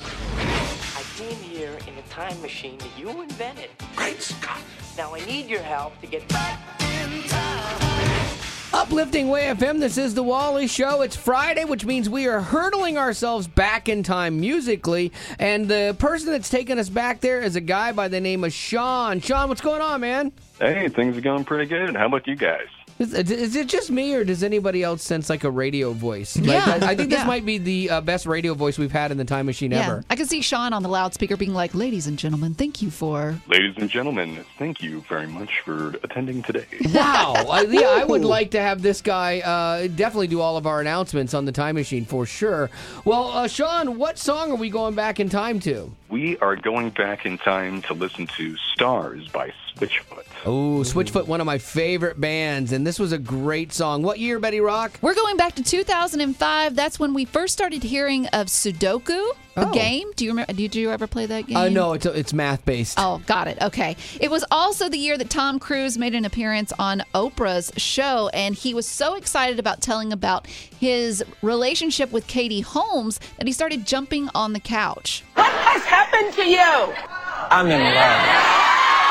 I came here in a time machine that you invented. Great Scott! Now I need your help to get back in time. Uplifting Way FM, this is The Wally Show. It's Friday, which means we are hurtling ourselves back in time musically. And the person that's taking us back there is a guy by the name of Sean. Sean, what's going on, man? Hey, things are going pretty good. How about you guys? Is it just me, or does anybody else sense like a radio voice? Like, Yeah. I think this might be the best radio voice we've had in the time machine ever. I can see Sean on the loudspeaker being like, "Ladies and gentlemen, thank you for..." Ladies and gentlemen, thank you very much for attending today. Wow. I would like to have this guy definitely do all of our announcements on the time machine for sure. Well, Sean, what song are we going back in time to? We are going back in time to listen to Stars by Switchfoot. Oh, Switchfoot, one of my favorite bands, and this was a great song. What year, Betty Rock? We're going back to 2005. That's when we first started hearing of Sudoku, a game. Do you remember? Did you ever play that game? No, it's math-based. Oh, got it. Okay. It was also the year that Tom Cruise made an appearance on Oprah's show, and he was so excited about telling about his relationship with Katie Holmes that he started jumping on the couch. What has happened to you? I'm in love.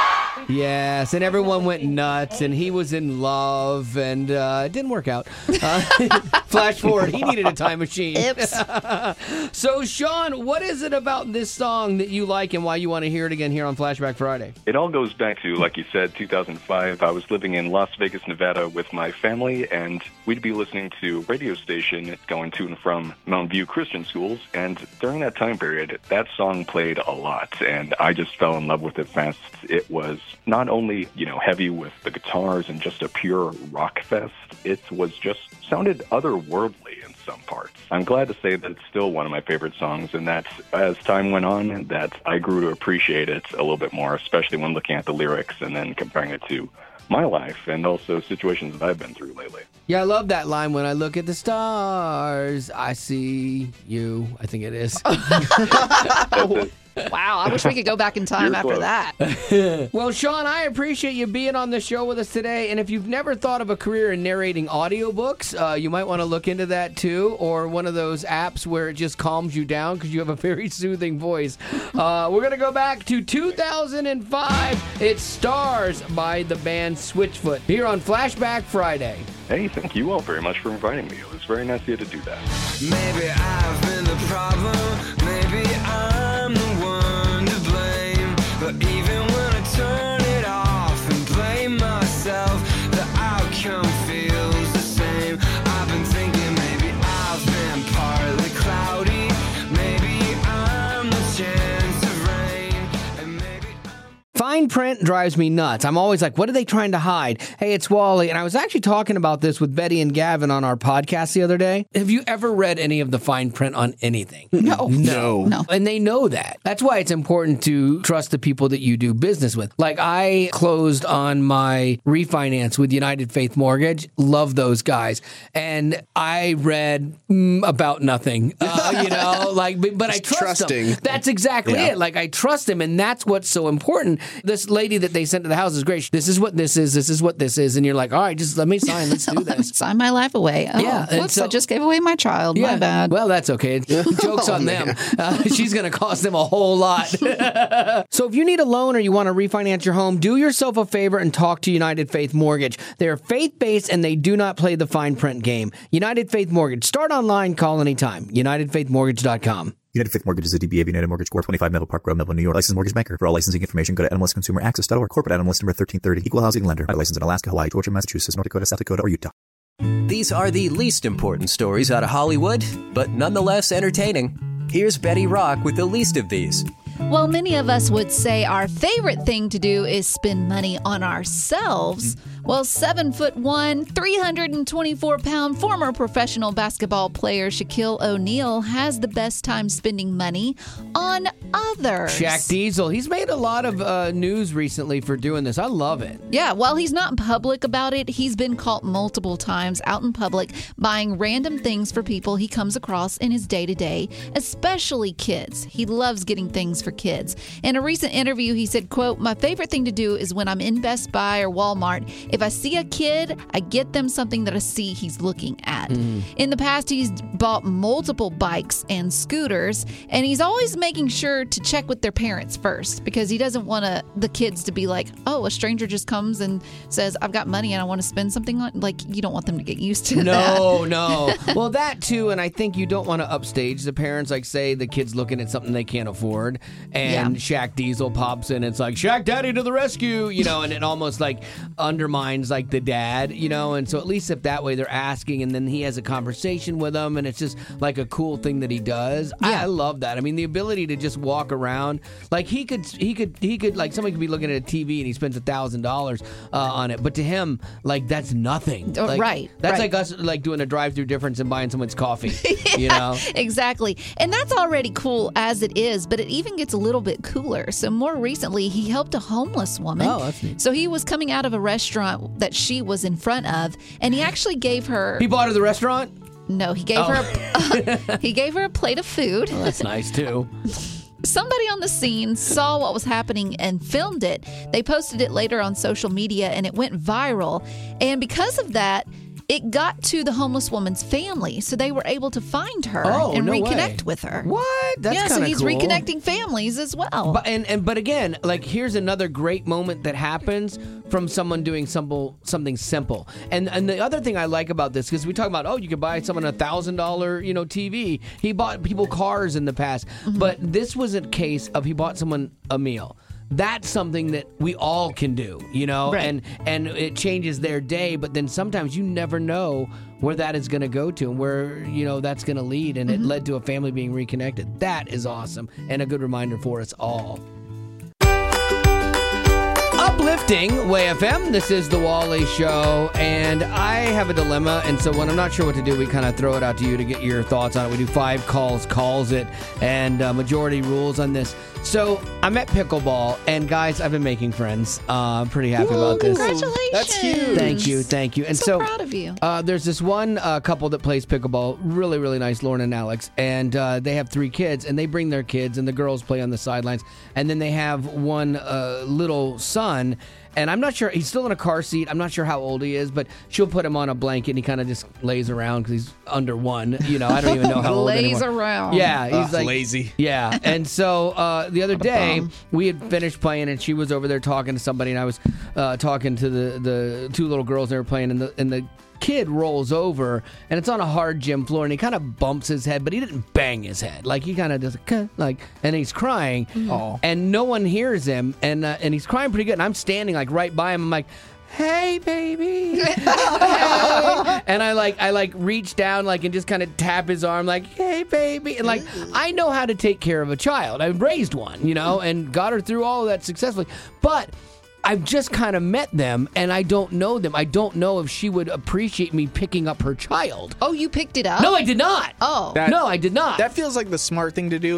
Yes, and everyone went nuts, and he was in love, and it didn't work out. Flash forward, he needed a time machine. Oops. So, Sean, what is it about this song that you like and why you want to hear it again here on Flashback Friday? It all goes back to, like you said, 2005. I was living in Las Vegas, Nevada with my family, and we'd be listening to a radio station going to and from Mountain View Christian schools, and during that time period, that song played a lot, and I just fell in love with it fast. It was not only, heavy with the guitars and just a pure rock fest, it was just sounded otherworldly in some parts. I'm glad to say that it's still one of my favorite songs, and that as time went on, that I grew to appreciate it a little bit more, especially when looking at the lyrics and then comparing it to my life and also situations that I've been through lately. Yeah, I love that line, "When I look at the stars, I see you." I think it is. Wow, I wish we could go back in time after that. Well, Sean, I appreciate you being on the show with us today. And if you've never thought of a career in narrating audiobooks, you might want to look into that too, or one of those apps where it just calms you down because you have a very soothing voice. We're going to go back to 2005. It's Stars by the band Switchfoot here on Flashback Friday. Hey, thank you all very much for inviting me. It was very nice of you to do that. Maybe I've been the problem, maybe I'm the one to blame. But even when I turn it off and blame myself, the outcome feels the same. I've been thinking maybe I've been partly cloudy, maybe I'm the chance of rain, and maybe Fine print drives me nuts. I'm always like, what are they trying to hide? Hey, it's Wally. And I was actually talking about this with Betty and Gavin on our podcast the other day. Have you ever read any of the fine print on anything? No. And they know that. That's why it's important to trust the people that you do business with. Like, I closed on my refinance with United Faith Mortgage. Love those guys. And I read about nothing, but I trust them. That's exactly it. Like, I trust them. And that's what's so important this lady that they sent to the house is great. This is what this is. This is what this is. And you're like, all right, just let me sign. Let's do this. Sign my life away. Oh, Yeah, and whoops, so- I just gave away my child. My bad. Well, that's okay. Joke's on them. She's going to cost them a whole lot. So if you need a loan or you want to refinance your home, do yourself a favor and talk to United Faith Mortgage. They're faith-based and they do not play the fine print game. United Faith Mortgage. Start online, call anytime. UnitedFaithMortgage.com. United Faith Mortgage is a DBA of United Mortgage Corp. 25 Melville Park Road, Melville, New York. Licensed mortgage banker. For all licensing information, go to NMLSConsumerAccess.org. Corporate NMLS number 1330. Equal housing lender. Licensed in Alaska, Hawaii, Georgia, Massachusetts, North Dakota, South Dakota, or Utah. These are the least important stories out of Hollywood, but nonetheless entertaining. Here's Betty Rock with the least of these. Well, many of us would say our favorite thing to do is spend money on ourselves. Well, 7'1", 324-pound former professional basketball player Shaquille O'Neal has the best time spending money on others. Shaq Diesel. He's made a lot of news recently for doing this. I love it. Yeah, while he's not public about it, he's been caught multiple times out in public buying random things for people he comes across in his day-to-day, especially kids. He loves getting things for kids. In a recent interview, he said, quote, "My favorite thing to do is when I'm in Best Buy or Walmart, if I see a kid, I get them something that I see he's looking at." In the past, he's bought multiple bikes and scooters, and he's always making sure to check with their parents first because he doesn't want the kids to be like, oh, a stranger just comes and says, I've got money and I want to spend something on. Like, you don't want them to get used to that. No. Well, that too, and I think you don't want to upstage the parents. Like, say the kid's looking at something they can't afford, and Shaq Diesel pops in. It's like, Shaq Daddy to the rescue, and it almost like undermines like the dad, and so at least if that way they're asking, and then he has a conversation with them, and it's just like a cool thing that he does. I love that. I mean, the ability to just walk around, like he could like somebody could be looking at a TV and he spends $1,000 on it, but to him, like that's nothing. Like, right. That's like us like doing a drive-through difference and buying someone's coffee. Exactly. And that's already cool as it is, but it even gets a little bit cooler. So more recently, he helped a homeless woman. Oh, that's neat. So he was coming out of a restaurant that she was in front of, and he actually gave her... He bought her the restaurant? No, he gave her he gave her a plate of food. Oh, that's nice, too. Somebody on the scene saw what was happening and filmed it. They posted it later on social media, and it went viral. And because of that, it got to the homeless woman's family, so they were able to find her and reconnect with her. What? That's so kinda he's cool. reconnecting families as well. But again, like here's another great moment that happens from someone doing something simple. And the other thing I like about this, because we talk about, you could buy someone $1,000 TV. He bought people cars in the past, but this was a case of he bought someone a meal. That's something that we all can do, right. and it changes their day, but then sometimes you never know where that is going to go to and where, that's going to lead, and it led to a family being reconnected. That is awesome and a good reminder for us all. Uplifting Way FM. This is the Wally Show, and I have a dilemma, and so when I'm not sure what to do, we kind of throw it out to you to get your thoughts on it. We do 5 calls it, and majority rules on this. So I'm at pickleball, and guys, I've been making friends. I'm pretty happy about this. Congratulations. That's huge. Thank you. And so proud of you. There's this one couple that plays pickleball, really, really nice, Lauren and Alex, and they have 3 kids, and they bring their kids, and the girls play on the sidelines, and then they have one little son. And I'm not sure, he's still in a car seat. I'm not sure how old he is, but she'll put him on a blanket and he kind of just lays around because he's under 1. I don't even know how old lays anymore. around. Yeah, he's like lazy. Yeah. And so the other day we had finished playing and she was over there talking to somebody, and I was talking to the 2 little girls they were playing, and the kid rolls over, and it's on a hard gym floor, and he kind of bumps his head, but he didn't bang his head. Like, he kind of does and he's crying, and no one hears him, and he's crying pretty good, and I'm standing like right by him. I'm like, hey, baby. Hey. And I reach down and just kind of tap his arm like, hey, baby. And I know how to take care of a child. I raised one, and got her through all of that successfully. But I've just kind of met them, and I don't know them. I don't know if she would appreciate me picking up her child. Oh, you picked it up? No, I did not. Oh. No, I did not. That feels like the smart thing to do.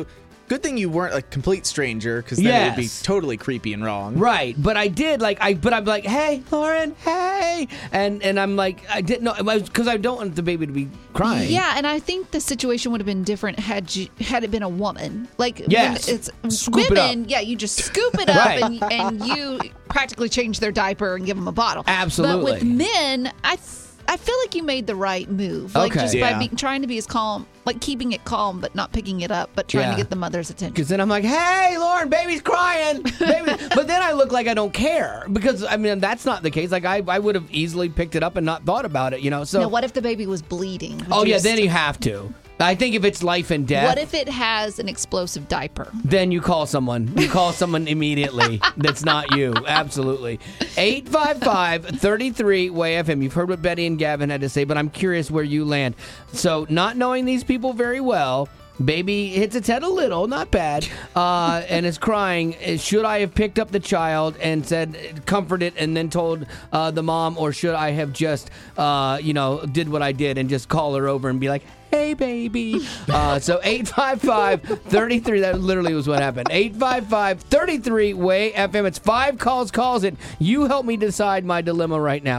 Good thing you weren't a complete stranger, because then it would be totally creepy and wrong. Right, but I did but I'm like, hey, Lauren, hey, and I'm like, I didn't know, because I don't want the baby to be crying. Yeah, and I think the situation would have been different had it been a woman. Like, yes, it's scoop women, it up. You just scoop it up Right. and you practically change their diaper and give them a bottle. Absolutely. But with men, I feel like you made the right move. Like, Okay. just Yeah. by trying to be as calm, like keeping it calm, but not picking it up, but trying to get the mother's attention. Because then I'm like, hey, Lauren, baby's crying. Baby. But then I look like I don't care. Because, I mean, that's not the case. Like, I would have easily picked it up and not thought about it, So. Now, what if the baby was bleeding? Would Then you have to. I think if it's life and death. What if it has an explosive diaper? Then you call someone. You call someone immediately. That's not you. Absolutely. 855-33-WAY-FM. You've heard what Betty and Gavin had to say, but I'm curious where you land. So, not knowing these people very well, baby hits its head a little, not bad, and is crying. Should I have picked up the child and said, comfort it, and then told the mom, or should I have just, did what I did and just call her over and be like, hey, baby. So 855-33, that literally was what happened. 855-33-WAY-FM. It's 5 calls it. You help me decide my dilemma right now.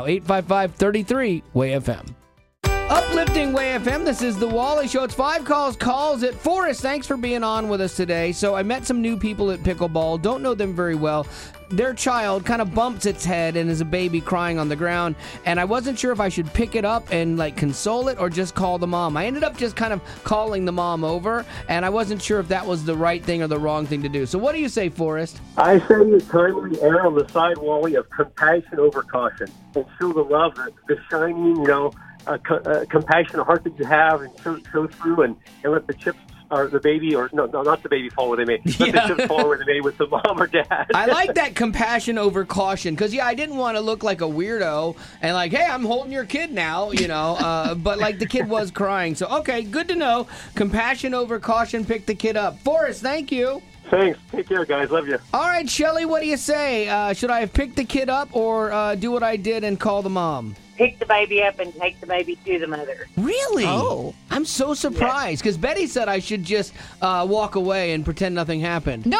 855-33-WAY-FM. Uplifting Way FM. This is the Wally Show. It's 5 calls it. Forrest, thanks for being on with us today. So I met some new people at pickleball. Don't know them very well. Their child kind of bumps its head and is a baby crying on the ground. And I wasn't sure if I should pick it up and console it or just call the mom. I ended up just kind of calling the mom over, and I wasn't sure if that was the right thing or the wrong thing to do. So what do you say, Forrest? I say you kindly err on the side, Wally, of compassion over caution, and show the love, the shining, compassionate heart that you have, and show through and let the chips or the baby, or no, not the baby fall where they may. Let the chips fall where they may with the mom or dad. I like that compassion over caution, because I didn't want to look like a weirdo and like, hey, I'm holding your kid now, but like the kid was crying. So, okay, good to know. Compassion over caution, pick the kid up. Forrest, thank you. Thanks. Take care, guys. Love you. All right, Shelly, what do you say? Should I have picked the kid up or do what I did and call the mom? Pick the baby up and take the baby to the mother. Really? Oh. I'm so surprised, because Betty said I should just walk away and pretend nothing happened. No,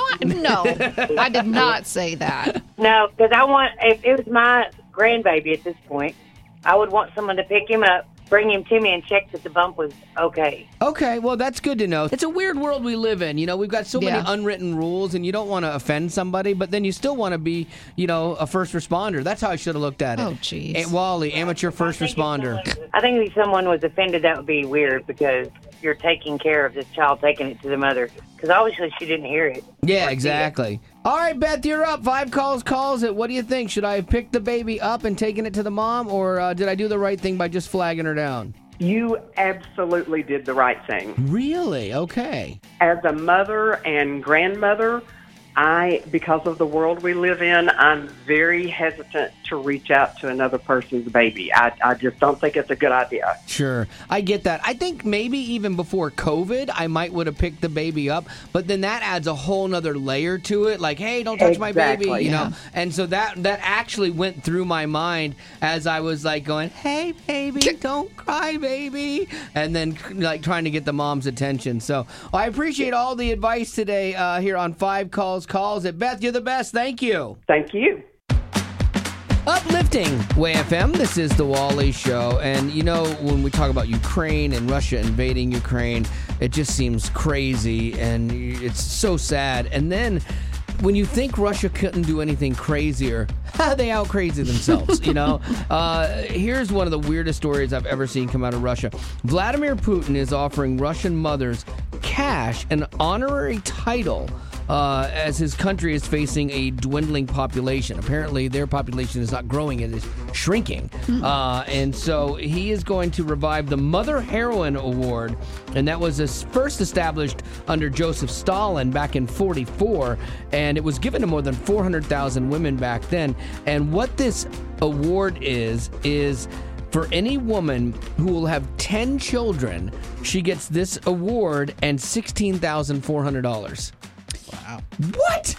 I did not say that. No, because if it was my grandbaby at this point, I would want someone to pick him up, bring him to me, and check that the bump was okay. Okay, well, that's good to know. It's a weird world we live in. We've got so many unwritten rules, and you don't want to offend somebody, but then you still want to be, a first responder. That's how I should have looked at it. Oh, jeez. Wally, amateur first responder. I think if someone was offended, that would be weird, because you're taking care of this child, taking it to the mother, because obviously she didn't hear it. Yeah, exactly. All right, Beth, you're up. 5 calls it. What do you think? Should I have picked the baby up and taken it to the mom, or did I do the right thing by just flagging her down? You absolutely did the right thing. Really? Okay. As a mother and grandmother, because of the world we live in, I'm very hesitant to reach out to another person's baby. I just don't think it's a good idea. Sure. I get that. I think maybe even before COVID, I might would have picked the baby up, but then that adds a whole nother layer to it. Like, hey, don't touch my baby, And so that actually went through my mind as I was like going, hey, baby, don't cry, baby. And then like trying to get the mom's attention. So I appreciate all the advice today here on 5 calls it. Beth, you're the best. Thank you. Thank you. Uplifting Way FM. This is the Wally Show. And when we talk about Ukraine and Russia invading Ukraine, it just seems crazy and it's so sad. And then when you think Russia couldn't do anything crazier, they out crazy themselves, Here's one of the weirdest stories I've ever seen come out of Russia. Vladimir Putin is offering Russian mothers cash, an honorary title, as his country is facing a dwindling population. Apparently, their population is not growing, it is shrinking. And so he is going to revive the Mother Heroine Award, and that was first established under Joseph Stalin back in 1944, and it was given to more than 400,000 women back then. And what this award is for any woman who will have 10 children, she gets this award and $16,400. Wow. What?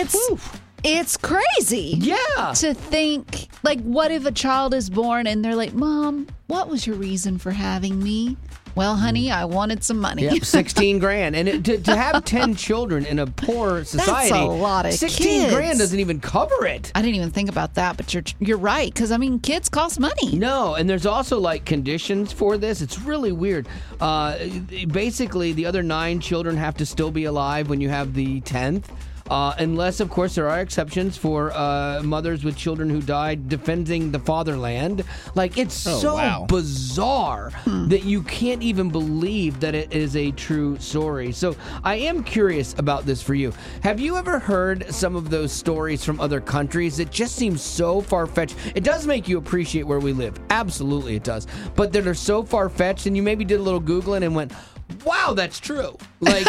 It's crazy. Yeah. To think, like, what if a child is born and they're like, Mom, what was your reason for having me? Well, honey, I wanted some money. Yep, 16 grand. And to have 10 children in a poor society, that's a lot of 16 kids. grand doesn't even cover it. I didn't even think about that, but you're right, because, I mean, kids cost money. No, and there's also, like, conditions for this. It's really weird. Basically, the other 9 children have to still be alive when you have the 10th. Unless, of course, there are exceptions for mothers with children who died defending the fatherland. Like, it's bizarre that you can't even believe that it is a true story. So I am curious about this for you. Have you ever heard some of those stories from other countries that just seem so far-fetched? It does make you appreciate where we live. Absolutely, it does. But that are so far-fetched, and you maybe did a little Googling and went, wow, that's true.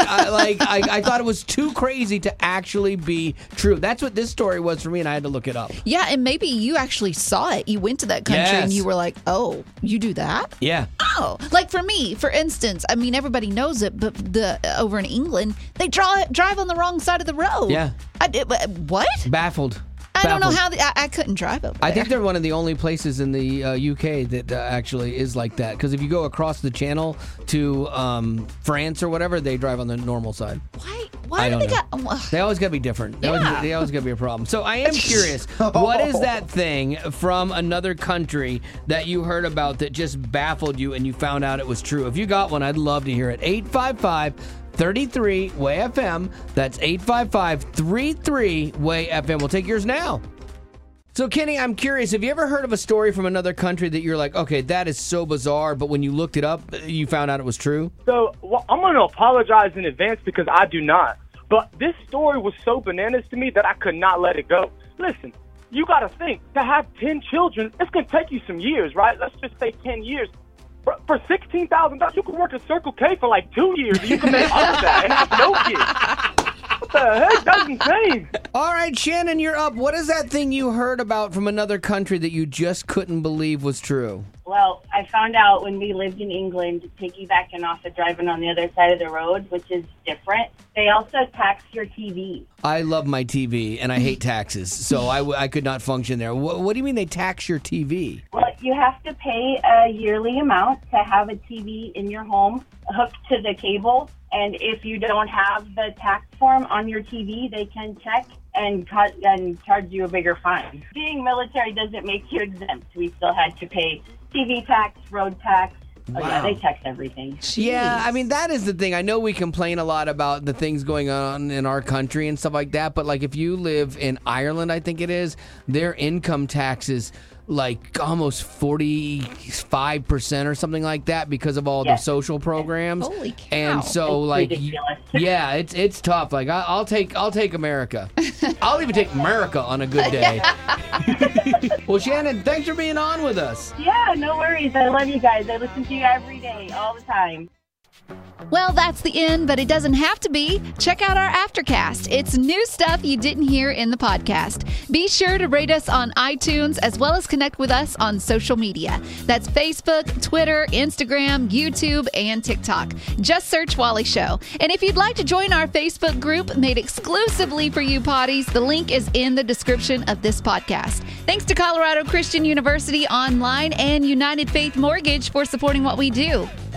I thought it was too crazy to actually be true. That's what this story was for me, and I had to look it up. Yeah, and maybe you actually saw it. You went to that country and you were like, oh, you do that? Yeah. Oh, like for me, for instance, I mean, everybody knows it, but over in England, they drive on the wrong side of the road. Yeah. What? Baffled. I don't know how I couldn't drive over there. I think they're one of the only places in the UK that actually is like that. Because if you go across the channel to France or whatever, they drive on the normal side. Why do they got? They always got to be different. They always got to be a problem. So I am curious, Oh. what is that thing from another country that you heard about that just baffled you and you found out it was true? If you got one, I'd love to hear it. 855-33-WAY-FM. That's 855-33-WAY-FM. We'll take yours now. So, Kenny, I'm curious, have you ever heard of a story from another country that you're like, okay, that is so bizarre, but when you looked it up, you found out it was true? So, I'm going to apologize in advance because I do not. But this story was so bananas to me that I could not let it go. Listen, you got to think, to have 10 children, it's going to take you some years, right? Let's just say 10 years. For $16,000, you could work at Circle K for like 2 years, and you can make all of that and have no kids. What the heck? That's insane. All right, Shannon, you're up. What is that thing you heard about from another country that you just couldn't believe was true? Well, I found out when we lived in England, piggybacking off of driving on the other side of the road, which is different, they also tax your TV. I love my TV, and I hate taxes, so I could not function there. What do you mean they tax your TV? Well, you have to pay a yearly amount to have a TV in your home hooked to the cable, and if you don't have the tax form on your TV, they can check and charge you a bigger fine. Being military doesn't make you exempt. We still had to pay TV tax, road tax. Wow. Oh, yeah, they tax everything. Yeah, I mean, that is the thing. I know we complain a lot about the things going on in our country and stuff like that, but like if you live in Ireland, I think it is, their income taxes like almost 45% or something like that because of all the social programs. Holy cow. And so like yeah, it's tough. Like I'll take America. I'll even take America on a good day. Well, Shannon, thanks for being on with us. Yeah, no worries. I love you guys. I listen to you every day, all the time. Well, that's the end, but it doesn't have to be. Check out our Aftercast. It's new stuff you didn't hear in the podcast. Be sure to rate us on iTunes as well as connect with us on social media. That's Facebook, Twitter, Instagram, YouTube, and TikTok. Just search Wally Show. And if you'd like to join our Facebook group made exclusively for you potties, the link is in the description of this podcast. Thanks to Colorado Christian University Online and United Faith Mortgage for supporting what we do.